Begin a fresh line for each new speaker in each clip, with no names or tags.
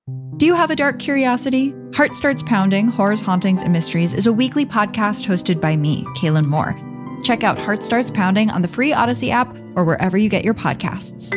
Do you have a dark curiosity? Heart Starts Pounding, Horrors, Hauntings, and Mysteries is a weekly podcast hosted by me, Kaylin Moore. Check out Heart Starts Pounding on the free Odyssey app or wherever you get your podcasts.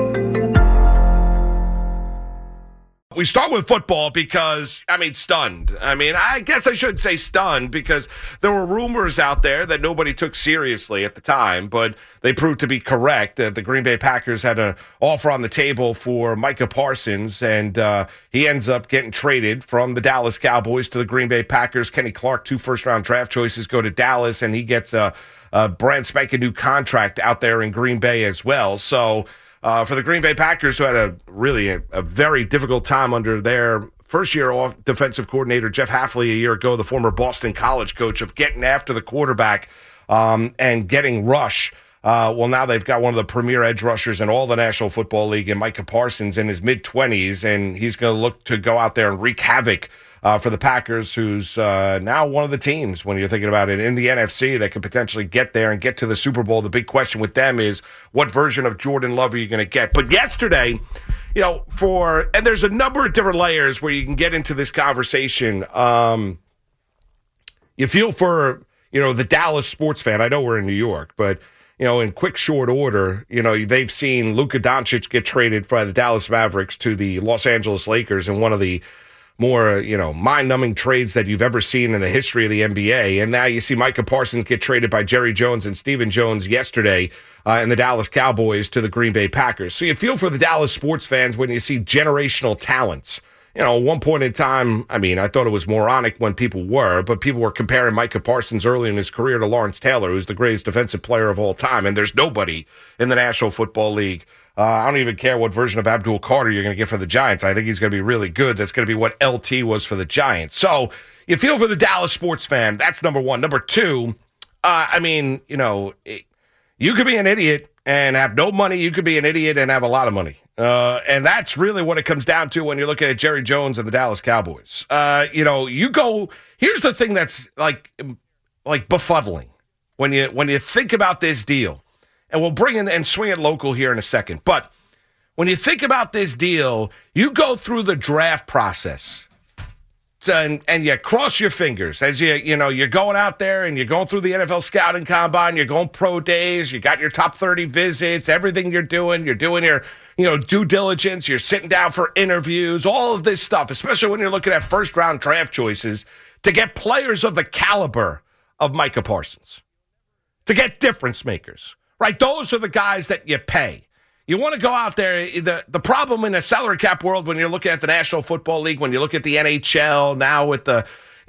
We start with football because, stunned. I guess I should say stunned because there were rumors out there that nobody took seriously at the time, but they proved to be correct. The Green Bay Packers had an offer on the table for Micah Parsons, and he ends up getting traded from the Dallas Cowboys to the Green Bay Packers. Kenny Clark, 2 first-round draft choices, go to Dallas, and he gets a brand spanking new contract out there in Green Bay as well. So, for the Green Bay Packers, who had a very difficult time under their first-year off defensive coordinator, Jeff Hafley, a year ago, the former Boston College coach, of getting after the quarterback and getting rush. Now they've got one of the premier edge rushers in all the National Football League, and Micah Parsons in his mid-20s, and he's going to look to go out there and wreak havoc for the Packers, who's now one of the teams, when you're thinking about it, in the NFC that could potentially get there and get to the Super Bowl. The big question with them is, what version of Jordan Love are you going to get? But yesterday, and there's a number of different layers where you can get into this conversation. You feel for, the Dallas sports fan. I know we're in New York, but in quick, short order, they've seen Luka Doncic get traded by the Dallas Mavericks to the Los Angeles Lakers in one of the more, mind-numbing trades that you've ever seen in the history of the NBA. And now you see Micah Parsons get traded by Jerry Jones and Stephen Jones yesterday and the Dallas Cowboys to the Green Bay Packers. So you feel for the Dallas sports fans when you see generational talents. At one point in time, I thought it was moronic when people were comparing Micah Parsons early in his career to Lawrence Taylor, who's the greatest defensive player of all time. And there's nobody in the National Football League. I don't even care what version of Abdul Carter you're going to get for the Giants. I think he's going to be really good. That's going to be what LT was for the Giants. So you feel for the Dallas sports fan. That's number one. Number two, you could be an idiot and have no money. You could be an idiot and have a lot of money. And that's really what it comes down to when you're looking at Jerry Jones and the Dallas Cowboys. Here's the thing that's like befuddling when you think about this deal. And we'll bring in and swing it local here in a second. But when you think about this deal, you go through the draft process and you cross your fingers as you're going out there and you're going through the NFL scouting combine, you're going pro days, you got your top 30 visits, everything you're doing your due diligence, you're sitting down for interviews, all of this stuff, especially when you're looking at first-round draft choices to get players of the caliber of Micah Parsons, to get difference makers. Right, those are the guys that you pay. You want to go out there. The problem in a salary cap world when you're looking at the National Football League, when you look at the NHL now with the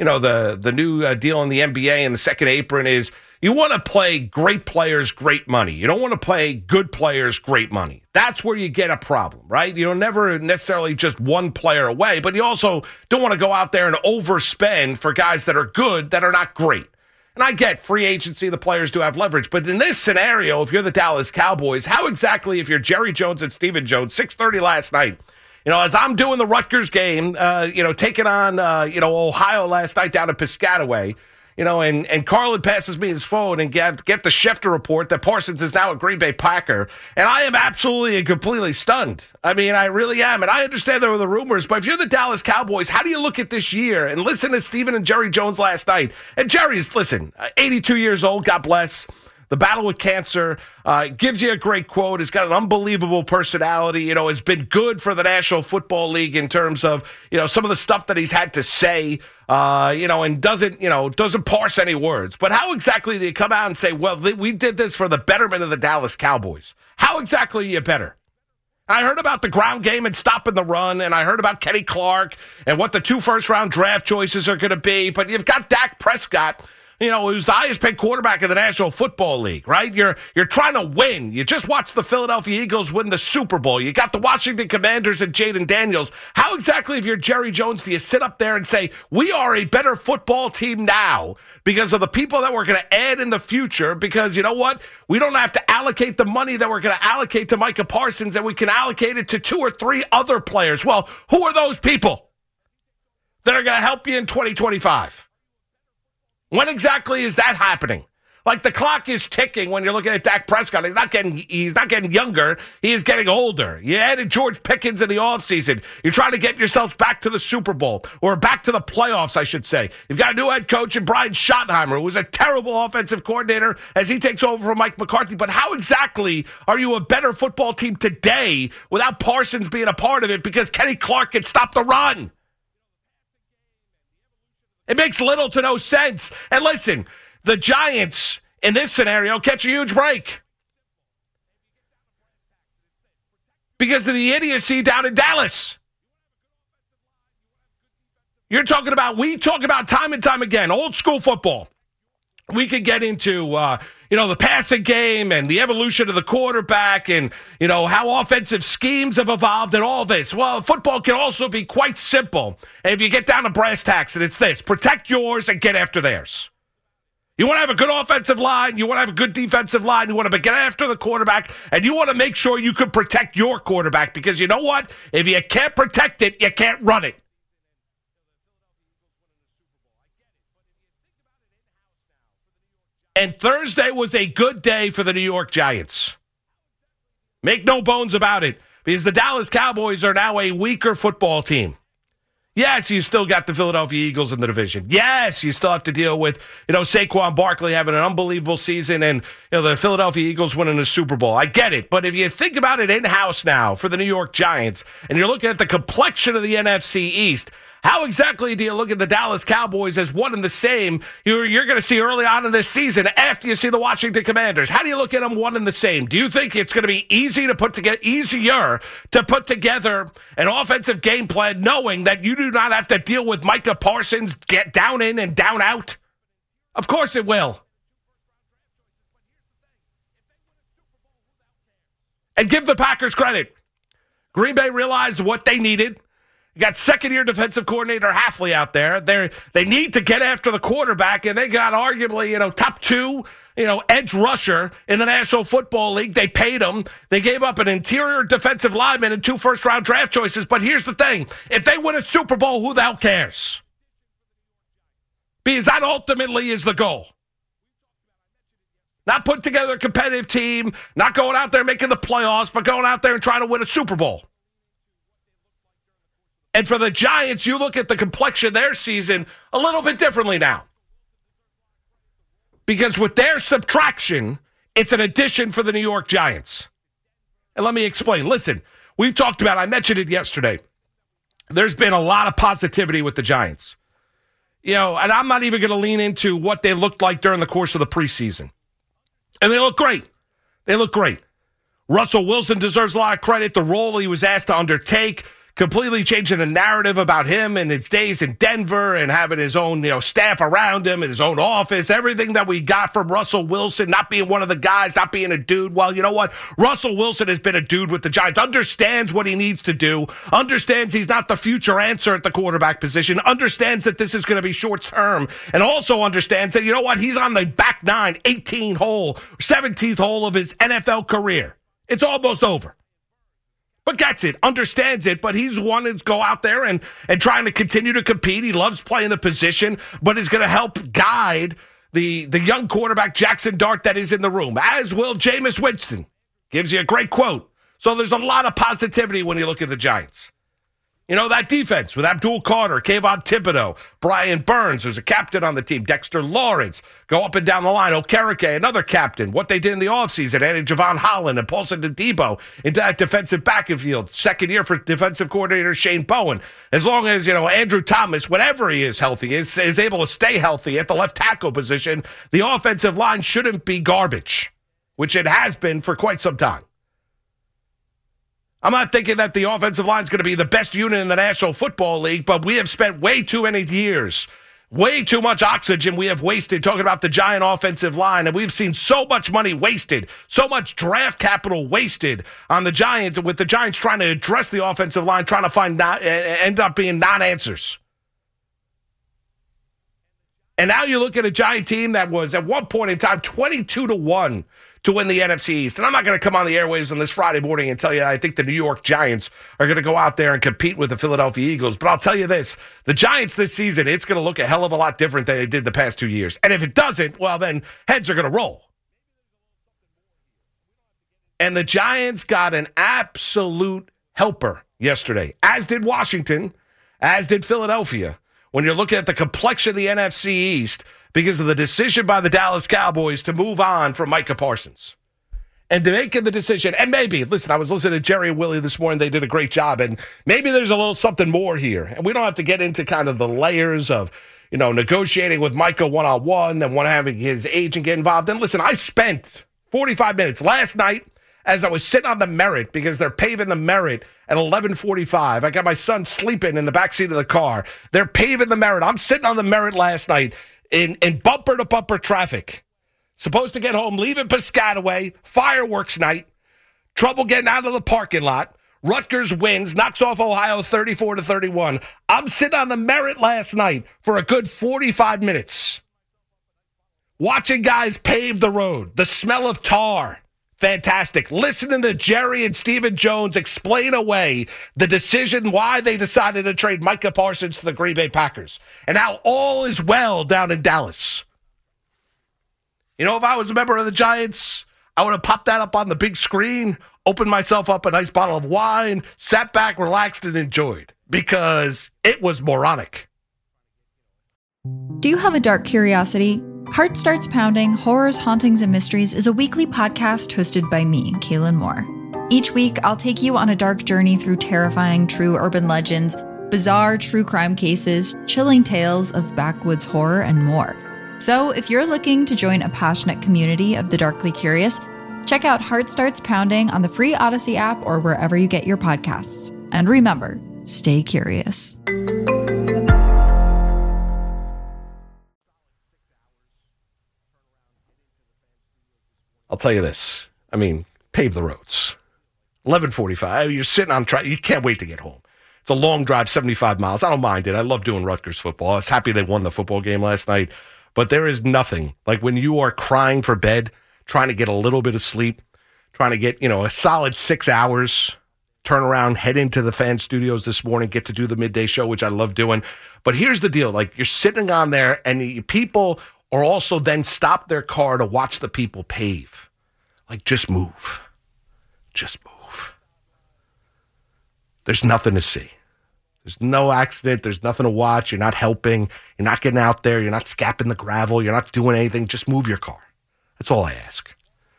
new deal in the NBA and the second apron is you want to play great players great money. You don't want to play good players great money. That's where you get a problem, right? You don't never necessarily just one player away, but you also don't want to go out there and overspend for guys that are good that are not great. And I get free agency, the players do have leverage. But in this scenario, if you're the Dallas Cowboys, how exactly, if you're Jerry Jones and Stephen Jones, 6:30 last night, as I'm doing the Rutgers game, taking on, Ohio last night down at Piscataway, and Carlin passes me his phone and get the Schefter report that Parsons is now a Green Bay Packer. And I am absolutely and completely stunned. I really am. And I understand there were the rumors, but if you're the Dallas Cowboys, how do you look at this year? And listen to Stephen and Jerry Jones last night. And Jerry's, 82 years old, God bless. The battle with cancer, gives you a great quote. He's got an unbelievable personality, has been good for the National Football League in terms of, some of the stuff that he's had to say, and doesn't parse any words. But how exactly do you come out and say, well, we did this for the betterment of the Dallas Cowboys? How exactly are you better? I heard about the ground game and stopping the run, and I heard about Kenny Clark and what the 2 first-round draft choices are going to be, but you've got Dak Prescott, who's the highest paid quarterback in the National Football League, right? You're trying to win. You just watched the Philadelphia Eagles win the Super Bowl. You got the Washington Commanders and Jaden Daniels. How exactly, if you're Jerry Jones, do you sit up there and say, we are a better football team now because of the people that we're going to add in the future? Because you know what? We don't have to allocate the money that we're going to allocate to Micah Parsons, and we can allocate it to 2 or 3 other players. Well, who are those people that are going to help you in 2025? When exactly is that happening? Like the clock is ticking when you're looking at Dak Prescott. He's not getting younger. He is getting older. You added George Pickens in the offseason. You're trying to get yourselves back to the Super Bowl, or back to the playoffs, I should say. You've got a new head coach in Brian Schottenheimer, who was a terrible offensive coordinator as he takes over from Mike McCarthy. But how exactly are you a better football team today without Parsons being a part of it because Kenny Clark can stop the run? It makes little to no sense. And listen, the Giants, in this scenario, catch a huge break because of the idiocy down in Dallas. We talk about time and time again, old school football. We could get into, the passing game and the evolution of the quarterback and, how offensive schemes have evolved and all this. Well, football can also be quite simple. And if you get down to brass tacks, and it's this: protect yours and get after theirs. You want to have a good offensive line. You want to have a good defensive line. You want to get after the quarterback, and you want to make sure you can protect your quarterback because you know what? If you can't protect it, you can't run it. And Thursday was a good day for the New York Giants. Make no bones about it, because the Dallas Cowboys are now a weaker football team. Yes, you still got the Philadelphia Eagles in the division. Yes, you still have to deal with, Saquon Barkley having an unbelievable season and, the Philadelphia Eagles winning the Super Bowl. I get it. But if you think about it in-house now for the New York Giants, and you're looking at the complexion of the NFC East, how exactly do you look at the Dallas Cowboys as one and the same you're going to see early on in this season after you see the Washington Commanders? How do you look at them one and the same? Do you think it's going to be easier to put together an offensive game plan knowing that you do not have to deal with Micah Parsons get down in and down out? Of course it will. And give the Packers credit. Green Bay realized what they needed. You got second-year defensive coordinator Hafley out there. They need to get after the quarterback, and they got arguably, top two, edge rusher in the National Football League. They paid him. They gave up an interior defensive lineman and 2 first-round draft choices. But here's the thing. If they win a Super Bowl, who the hell cares? Because that ultimately is the goal. Not put together a competitive team, not going out there making the playoffs, but going out there and trying to win a Super Bowl. And for the Giants, you look at the complexion of their season a little bit differently now. Because with their subtraction, it's an addition for the New York Giants. And let me explain. Listen, we've talked about, I mentioned it yesterday, there's been a lot of positivity with the Giants. And I'm not even going to lean into what they looked like during the course of the preseason. And they look great. Russell Wilson deserves a lot of credit. The role he was asked to undertake, completely changing the narrative about him and his days in Denver and having his own, staff around him and his own office, everything that we got from Russell Wilson, not being one of the guys, not being a dude. Well, you know what? Russell Wilson has been a dude with the Giants, understands what he needs to do, understands he's not the future answer at the quarterback position, understands that this is going to be short term, and also understands that, he's on the back 9, 18th hole, 17th hole of his NFL career. It's almost over. But gets it, understands it, but he's wanting to go out there and trying to continue to compete. He loves playing the position, but is going to help guide the young quarterback, Jackson Dart, that is in the room, as will Jameis Winston. Gives you a great quote. So there's a lot of positivity when you look at the Giants. That defense with Abdul Carter, Kayvon Thibodeau, Brian Burns, who's a captain on the team, Dexter Lawrence, go up and down the line, Okereke, another captain, what they did in the offseason, adding Javon Holland and Paulson Adebo into that defensive backfield, second year for defensive coordinator Shane Bowen. As long as, Andrew Thomas, whenever he is healthy, is able to stay healthy at the left tackle position, the offensive line shouldn't be garbage, which it has been for quite some time. I'm not thinking that the offensive line is going to be the best unit in the National Football League, but we have spent way too many years, way too much oxygen we have wasted talking about the Giant offensive line, and we've seen so much money wasted, so much draft capital wasted on the Giants, with the Giants trying to address the offensive line, trying to end up being non-answers. And now you look at a Giant team that was, at one point in time, 22-1 to win the NFC East. And I'm not going to come on the airwaves on this Friday morning and tell you I think the New York Giants are going to go out there and compete with the Philadelphia Eagles. But I'll tell you this, the Giants this season, it's going to look a hell of a lot different than they did the past 2 years. And if it doesn't, well, then heads are going to roll. And the Giants got an absolute helper yesterday, as did Washington, as did Philadelphia. When you're looking at the complexion of the NFC East, because of the decision by the Dallas Cowboys to move on from Micah Parsons. And to make the decision, and maybe, listen, I was listening to Jerry and Willie this morning. They did a great job, and maybe there's a little something more here. And we don't have to get into kind of the layers of, negotiating with Micah one-on-one and having his agent get involved. And listen, I spent 45 minutes last night as I was sitting on the Merritt, because they're paving the Merritt at 11:45. I got my son sleeping in the backseat of the car. They're paving the Merritt. I'm sitting on the Merritt last night in bumper-to-bumper traffic. Supposed to get home, leaving Piscataway, fireworks night, trouble getting out of the parking lot. Rutgers wins, knocks off Ohio 34-31. I'm sitting on the Merritt last night for a good 45 minutes. Watching guys pave the road, the smell of tar. Fantastic. Listening to Jerry and Stephen Jones explain away the decision why they decided to trade Micah Parsons to the Green Bay Packers and how all is well down in Dallas. If I was a member of the Giants, I would have popped that up on the big screen, opened myself up a nice bottle of wine, sat back, relaxed, and enjoyed, because it was moronic.
Do you have a dark curiosity? Heart Starts Pounding, Horrors, Hauntings, and Mysteries is a weekly podcast hosted by me, Kaylin Moore. Each week, I'll take you on a dark journey through terrifying true urban legends, bizarre true crime cases, chilling tales of backwoods horror, and more. So if you're looking to join a passionate community of the darkly curious, check out Heart Starts Pounding on the free Odyssey app or wherever you get your podcasts. And remember, stay curious.
I'll tell you this. Pave the roads. 11:45. You're sitting on track. You can't wait to get home. It's a long drive, 75 miles. I don't mind it. I love doing Rutgers football. I was happy they won the football game last night. But there is nothing like when you are crying for bed, trying to get a little bit of sleep, trying to get, a solid 6 hours, turn around, head into the fan studios this morning, get to do the midday show, which I love doing. But here's the deal. You're sitting on there and the people or also then stop their car to watch the people pave. Just move. Just move. There's nothing to see. There's no accident. There's nothing to watch. You're not helping. You're not getting out there. You're not scapping the gravel. You're not doing anything. Just move your car. That's all I ask.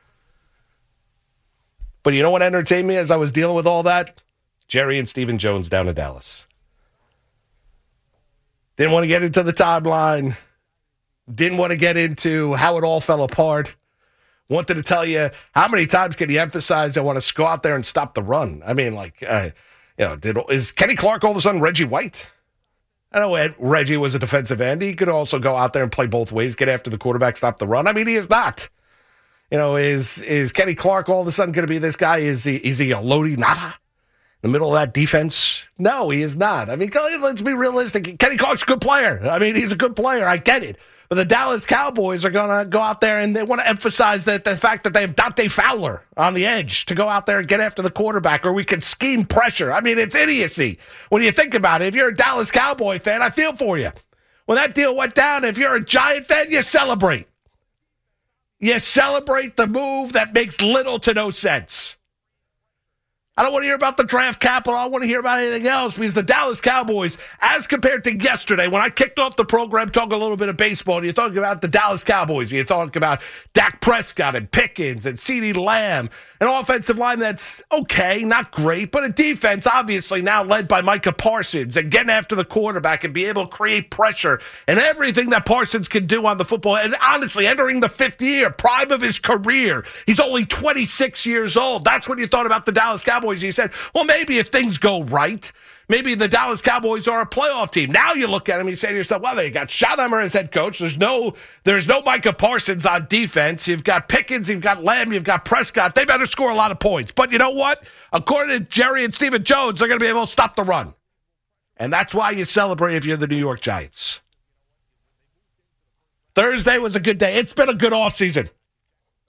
But you know what entertained me as I was dealing with all that? Jerry and Stephen Jones down in Dallas. Didn't want to get into the timeline. Didn't want to get into how it all fell apart. Wanted to tell you, how many times can you emphasize I want to go out there and stop the run? Is Kenny Clark all of a sudden Reggie White? I know Reggie was a defensive end. He could also go out there and play both ways, get after the quarterback, stop the run. He is not. Is Kenny Clark all of a sudden going to be this guy? Is he a Lodi Nada in the middle of that defense? No, he is not. Let's be realistic. Kenny Clark's a good player. He's a good player. I get it. But the Dallas Cowboys are going to go out there and they want to emphasize that the fact that they have Dante Fowler on the edge to go out there and get after the quarterback, or we can scheme pressure. It's idiocy. When you think about it, if you're a Dallas Cowboy fan, I feel for you. When that deal went down, if you're a Giant fan, you celebrate. You celebrate the move that makes little to no sense. I don't want to hear about the draft capital. I don't want to hear about anything else, because the Dallas Cowboys, as compared to yesterday, when I kicked off the program talking a little bit of baseball, and you're talking about the Dallas Cowboys, you're talking about Dak Prescott and Pickens and CeeDee Lamb, an offensive line that's okay, not great, but a defense obviously now led by Micah Parsons, and getting after the quarterback and be able to create pressure and everything that Parsons can do on the football. And honestly, entering the fifth year, prime of his career, he's only 26 years old. That's when you thought about the Dallas Cowboys. You said, well, maybe if things go right, maybe the Dallas Cowboys are a playoff team. Now you look at them, you say to yourself, well, they got Schottenheimer as head coach. There's no Micah Parsons on defense. You've got Pickens, you've got Lamb, you've got Prescott. They better score a lot of points. But you know what? According to Jerry and Stephen Jones, they're going to be able to stop the run. And that's why you celebrate if you're the New York Giants. Thursday was a good day. It's been a good offseason.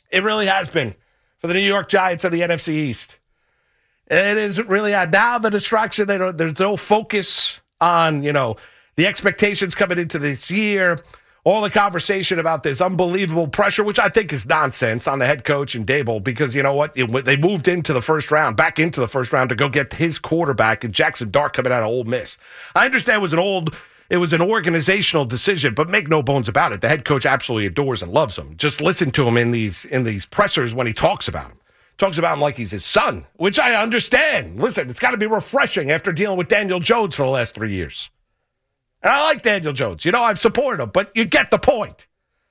It really has been for the New York Giants of the NFC East. It is really now the distraction. There's no focus on, the expectations coming into this year, all the conversation about this unbelievable pressure, which I think is nonsense on the head coach and Dable, because you know what? They moved back into the first round to go get his quarterback and Jackson Dart coming out of Ole Miss. I understand it was an organizational decision, but make no bones about it. The head coach absolutely adores and loves him. Just listen to him in these pressers when he talks about him. Talks about him like he's his son, which I understand. Listen, it's got to be refreshing after dealing with Daniel Jones for the last 3 years. And I like Daniel Jones. I've supported him, but you get the point.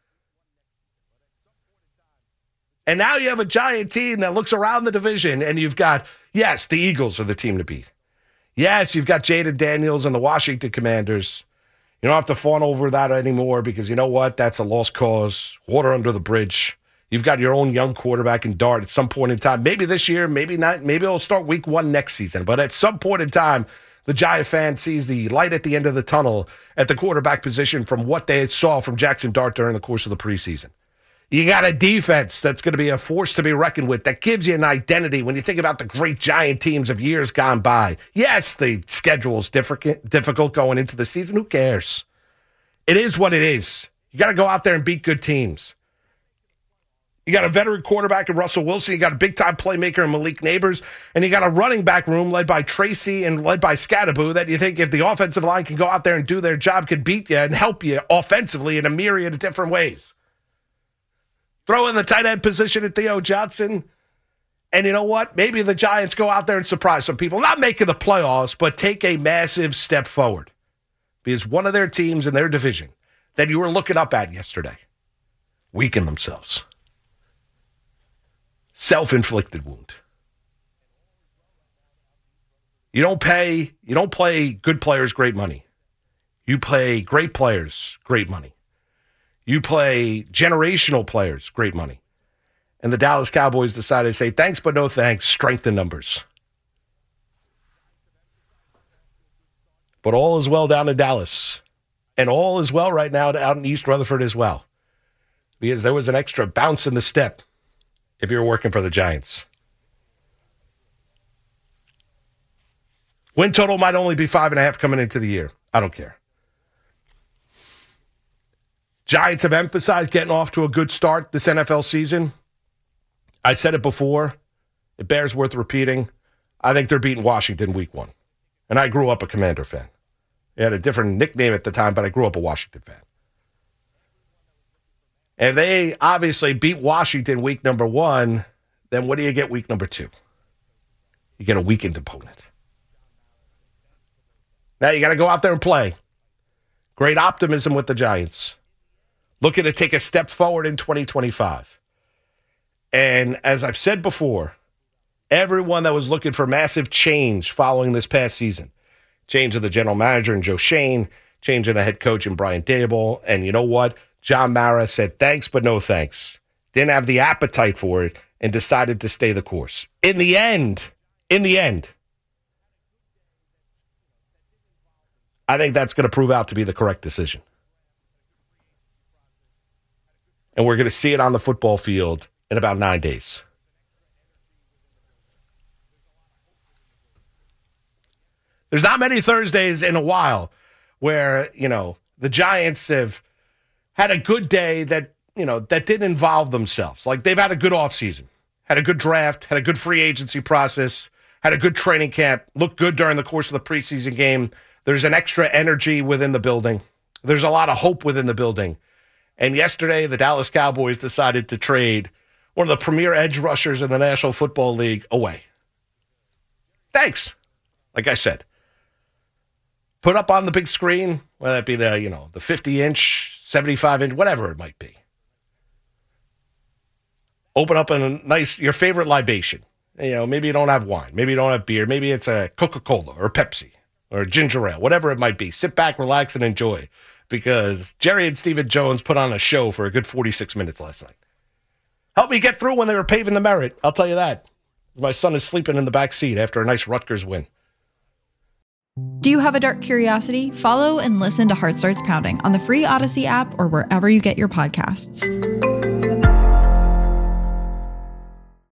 And now you have a Giant team that looks around the division, and you've got, yes, the Eagles are the team to beat. Yes, you've got Jaden Daniels and the Washington Commanders. You don't have to fawn over that anymore because you know what? That's a lost cause. Water under the bridge. You've got your own young quarterback in Dart at some point in time. Maybe this year, maybe not. Maybe it'll start week 1 next season. But at some point in time, the Giant fan sees the light at the end of the tunnel at the quarterback position from what they saw from Jackson Dart during the course of the preseason. You got a defense that's going to be a force to be reckoned with that gives you an identity when you think about the great Giant teams of years gone by. Yes, the schedule's difficult going into the season. Who cares? It is what it is. You got to go out there and beat good teams. You got a veteran quarterback in Russell Wilson. You got a big-time playmaker in Malik Neighbors. And you got a running back room led by Tracy and led by Scadaboo that you think if the offensive line can go out there and do their job, could beat you and help you offensively in a myriad of different ways. Throw in the tight end position at Theo Johnson. And you know what? Maybe the Giants go out there and surprise some people. Not making the playoffs, but take a massive step forward. Because one of their teams in their division that you were looking up at yesterday weakened themselves. Self-inflicted wound. You don't play good players great money. You play great players great money. You play generational players great money. And the Dallas Cowboys decided to say thanks but no thanks, strength in numbers. But all is well down in Dallas. And all is well right now out in East Rutherford as well. Because there was an extra bounce in the step if you're working for the Giants. Win total might only be 5.5 coming into the year. I don't care. Giants have emphasized getting off to a good start this NFL season. I said it before. It bears worth repeating. I think they're beating Washington week 1. And I grew up a Commander fan. They had a different nickname at the time, but I grew up a Washington fan. And they obviously beat Washington week number 1. Then what do you get week number 2? You get a weakened opponent. Now you got to go out there and play. Great optimism with the Giants. Looking to take a step forward in 2025. And as I've said before, everyone that was looking for massive change following this past season, change of the general manager in Joe Shane, change of the head coach in Brian Daboll, and you know what? John Mara said thanks but no thanks. Didn't have the appetite for it and decided to stay the course. In the end, I think that's going to prove out to be the correct decision. And we're going to see it on the football field in about 9 days. There's not many Thursdays in a while where, the Giants have had a good day that didn't involve themselves. Like they've had a good offseason, had a good draft, had a good free agency process, had a good training camp, looked good during the course of the preseason game. There's an extra energy within the building. There's a lot of hope within the building. And yesterday, the Dallas Cowboys decided to trade one of the premier edge rushers in the National Football League away. Thanks. Like I said, put up on the big screen, whether that be the 50-inch, 75-inch, whatever it might be. Open up your favorite libation. Maybe you don't have wine. Maybe you don't have beer. Maybe it's a Coca-Cola or Pepsi or ginger ale, whatever it might be. Sit back, relax, and enjoy. Because Jerry and Stephen Jones put on a show for a good 46 minutes last night. Helped me get through when they were paving the Merritt. I'll tell you that. My son is sleeping in the back seat after a nice Rutgers win.
Do you have a dark curiosity? Follow and listen to Heart Starts Pounding on the free Odyssey app or wherever you get your podcasts.